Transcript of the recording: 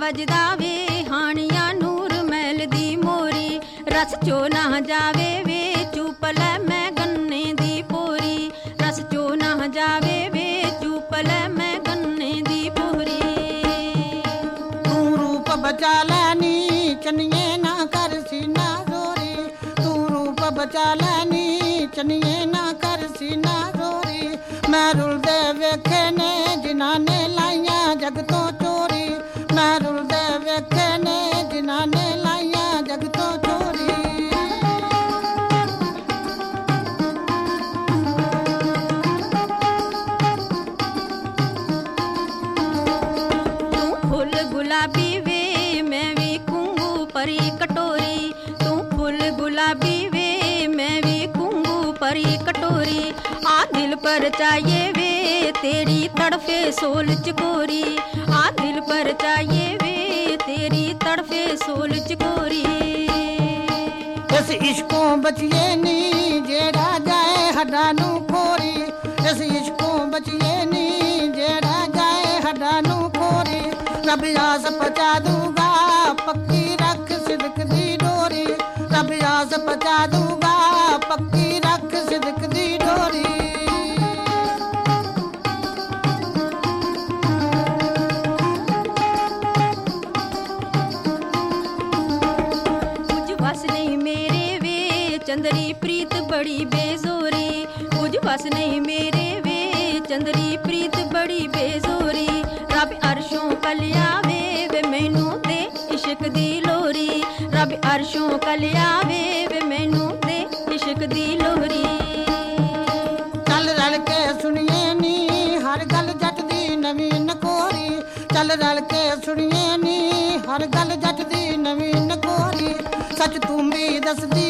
ਵੱਜਦਾ ਵੇ ਹਾਣੀਆਂ ਨੂਰ ਮਹਿਲ ਦੀ ਮੋਰੀ ਰਸ ਚੋ ਨਾ ਜਾਵੇ ਵੇ ਚੁੱਪ ਲੈ ਮੈਂ ਗੰਨੇ ਦੀ ਪੋਰੀ ਰਸ ਚੋ ਨਾ ਜਾਵੇ ਵੇ ਚੁੱਪ ਲੈ ਮੈਂ ਗੰਨੇ ਦੀ ਪੋਰੀ ਤੂੰ ਰੂਪ ਬਚਾ ਲੈਨੀ ਚੰਨੀਏ ਨਾ ਕਰ ਸੀਨਾ ਜ਼ੋਰੀ ਤੂੰ ਰੂਪ ਬਚਾ ਲੈਨੀ ਚੰਨੀਏ ਨਾ ਕਰ ਸੀਨਾ ਜ਼ੋਰੀ ਮੈਂ ਰੁਲਦੇ ਵੇਖੇ ਨੇ ਜਿਨ੍ਹਾਂ ਨੇ ਲਾਈਆਂ ਜਗ ਤੋਂ ਚੋਰੀ ਮੈਂ ਰੁਲਦੇ ਵੇਖੇ ਨੇ ਜਿਨ੍ਹਾਂ ਨੇ ਲਾਈਆਂ ਜਗ ਤੋਂ ਚੋਰੀ ਤੂੰ ਫੁੱਲ ਗੁਲਾਬੀ ਵੇ ਮੈਂ ਵੀ ਕੁੰਗੂ ਪਰੀ ਕਟੋਰੀ ਤੂੰ ਫੁੱਲ ਗੁਲਾਬੀ ਵੇ ਮੈਂ ਵੀ ਕੁੰਗੂ ਪਰੀ ਕਟੋਰੀ ਆ ਦਿਲ ਪਰ ਚਾਹੀਏ ਵੇ ਤੇਰੀ ਤੜਫੇ ਸੋਲ ਚਕੋਰੀ ਆ ਦਿਲ ਪਰ ਚਾਹੀਏ ਵੇ ਤੇਰੀ ਤੜਫੇ ਸੋਲ ਚਕੋਰੀ ਇਸ ਇਸ਼ਕੋਂ ਬਚੀਏ ਨੀ ਜਿਹੜਾ ਜਾਏ ਹੱਡਾਂ ਨੂੰ ਖੋਰੀ ਇਸ ਇਸ਼ਕੋਂ ਬਚੀਏ ਨੀ ਜਿਹੜਾ ਜਾਏ ਹੱਡਾਂ ਨੂੰ ਖੋਰੀ ਰੱਬ ਆਸ ਪਹੁੰਚਾ ਦੂਗਾ ਪੱਕੀ ਰੱਖ ਸਿਦਕ ਦੀ ਡੋਰੀ ਰੱਬ ਆਸ ਪਹੁੰਚਾ ਦੂਗਾ ਪੱਕੀ ਰੱਖ ਸਿਦਕ ਦੀ ਡੋਰੀ ਕੁਝ ਵਸ ਨਹੀਂ ਮੇਰੇ ਵੇ ਚੰਦਰੀ ਪ੍ਰੀਤ ਬੜੀ ਬੇਜ਼ੋਰੀ ਕੁਝ ਵਸ ਨਹੀਂ ਮੇਰੇ ਵੇ ਚੰਦਰੀ ਪ੍ਰੀਤ ਬੜੀ ਬੇਜ਼ੋਰੀ ਰੱਬ ਅਰਸ਼ੋਂ ਕਲਿਆ ਵੇ ਮੈਨੂੰ ਦੇ ਇਸ਼ਕ ਦੀ ਲੋਰੀ ਰੱਬ ਅਰਸ਼ੋਂ ਕਲਿਆ ਵੇ ਮੈਨੂੰ ਦੇ ਇਸ਼ਕ ਦੀ ਲੋਰੀ ਚੱਲ ਰਲ ਕੇ ਸੁਣੀਏ ਨੀ ਹਰ ਗੱਲ ਜੱਟ ਦੀ ਨਵੀਂ ਨਕੋਰੀ ਚੱਲ ਰਲ ਕੇ ਸੁਣੀਏ ਨੀ ਹਰ ਗੱਲ ਜੱਟ ਦੀ ਨਵੀਂ ਨਕੋਰੀ ਸੱਚ ਤੂੰ ਵੀ ਦੱਸਦੀ